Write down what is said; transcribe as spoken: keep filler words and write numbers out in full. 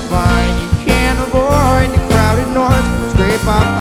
fine. You can't avoid the crowded noise. Scrape off